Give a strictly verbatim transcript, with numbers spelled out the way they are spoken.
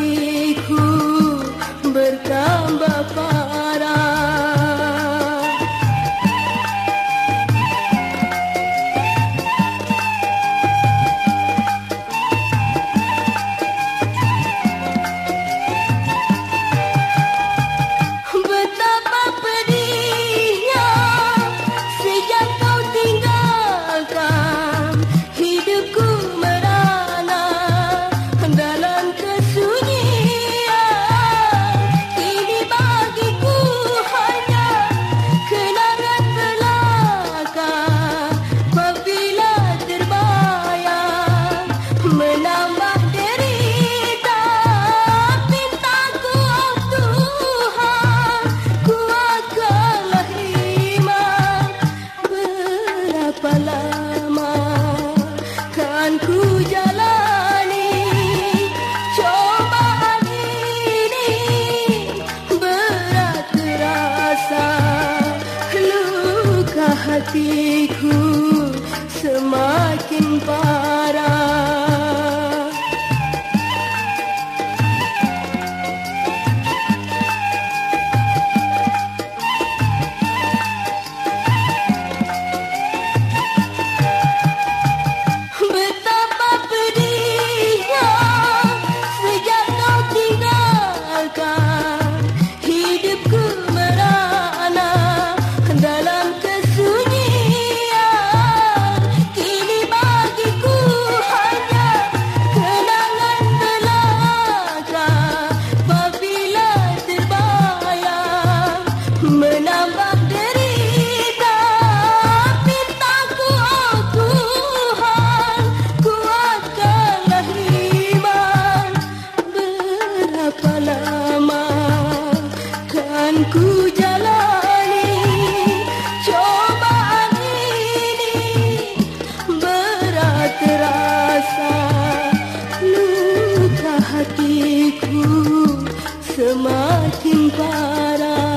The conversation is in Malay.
hatiku bertambah parah. Betapa pedihnya sejak kau tinggalkan, hidupku merana dalam kesunyian. Kini bagiku hanya kenangan belaka, apabila terbayang menambah derita. Pintaku, oh Tuhan, kuatkanlah iman. Berapa lama kan ku jalani cobaan ini, berat terasa, luka hatiku semakin parah. Betapa pedihnya sejak kau tinggalkan, hidupku merana dalam kesunyian. Kini bagiku hanya kenangan belaka, apabila terbayang menambah derita. Pintaku, oh Tuhan, kuatkanlah iman. Berapa lama kan ku jalani cobaan ini, berat terasa, luka hatiku semakin parah.